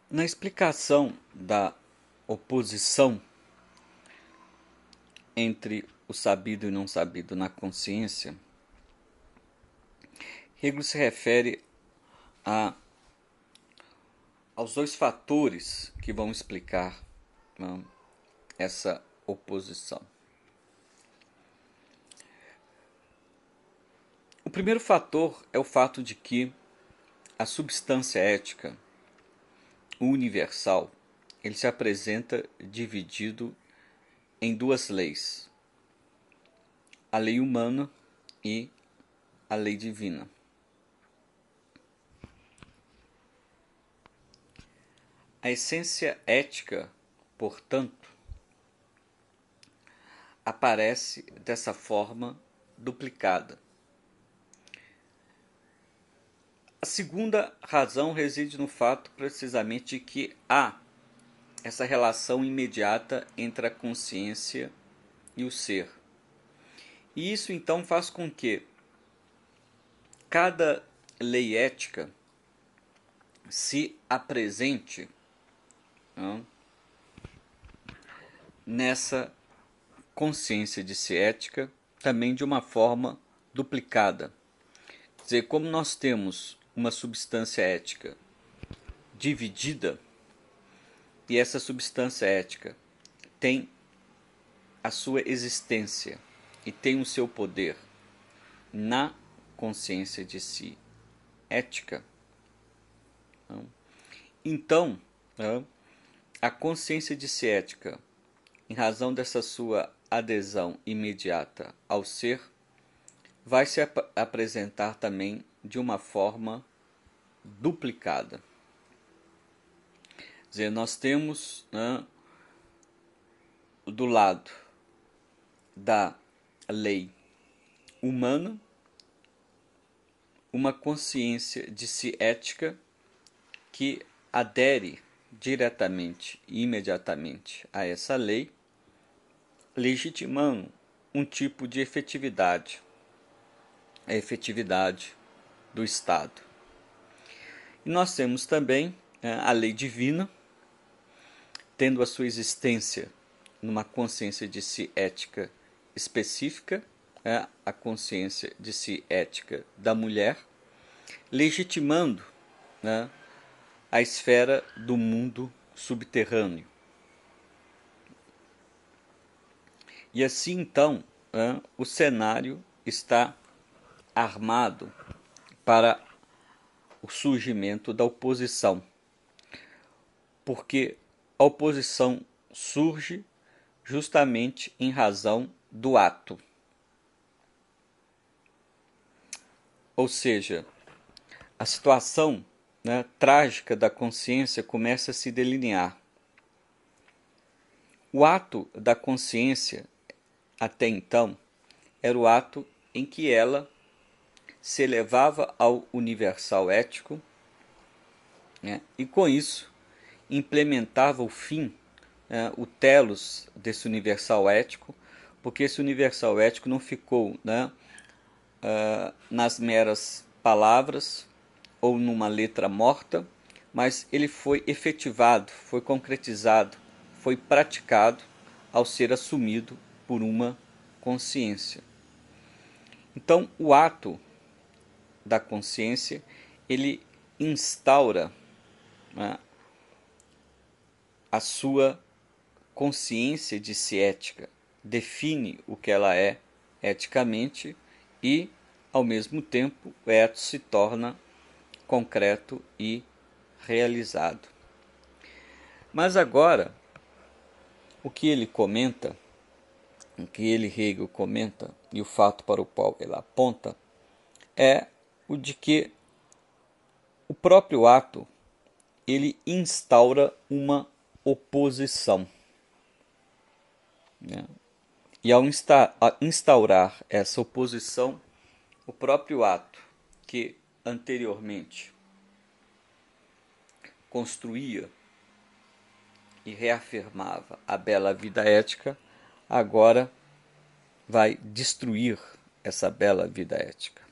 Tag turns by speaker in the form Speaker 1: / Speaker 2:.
Speaker 1: Na explicação da oposição entre o sabido e não sabido na consciência, Hegel se refere aos dois fatores que vão explicar essa oposição. O primeiro fator é o fato de que a substância ética, o universal, ele se apresenta dividido em duas leis: a lei humana e a lei divina. A essência ética, portanto, aparece dessa forma duplicada. A segunda razão reside no fato precisamente de que há essa relação imediata entre a consciência e o ser. E isso então faz com que cada lei ética se apresente nessa consciência de si ética também de uma forma duplicada. Quer dizer, como nós temos uma substância ética dividida, e essa substância ética tem a sua existência e tem o seu poder na consciência de si ética, então a consciência de si ética, em razão dessa sua adesão imediata ao ser, vai se apresentar também de uma forma duplicada. Quer dizer, nós temos do lado da lei humana uma consciência de si ética que adere diretamente e imediatamente a essa lei, legitimando um tipo de efetividade, a efetividade do Estado. E nós temos também a lei divina, tendo a sua existência numa consciência de si ética específica, a consciência de si ética da mulher, legitimando a esfera do mundo subterrâneo. E assim então o cenário está armado para o surgimento da oposição, porque a oposição surge justamente em razão do ato. Ou seja, a situação trágica da consciência começa a se delinear. O ato da consciência, até então, era o ato em que ela se elevava ao universal ético, e com isso implementava o fim, o telos desse universal ético, porque esse universal ético não ficou nas meras palavras ou numa letra morta, mas ele foi efetivado, foi concretizado, foi praticado ao ser assumido por uma consciência. Então, o ato da consciência, ele instaura a sua consciência de si ética, define o que ela é eticamente e, ao mesmo tempo, o etos se torna concreto e realizado. Mas agora, o que ele comenta, o que ele, Hegel, comenta, e o fato para o qual ele aponta, é o de que o próprio ato ele instaura uma oposição. E ao instaurar essa oposição, o próprio ato que anteriormente construía e reafirmava a bela vida ética, agora vai destruir essa bela vida ética.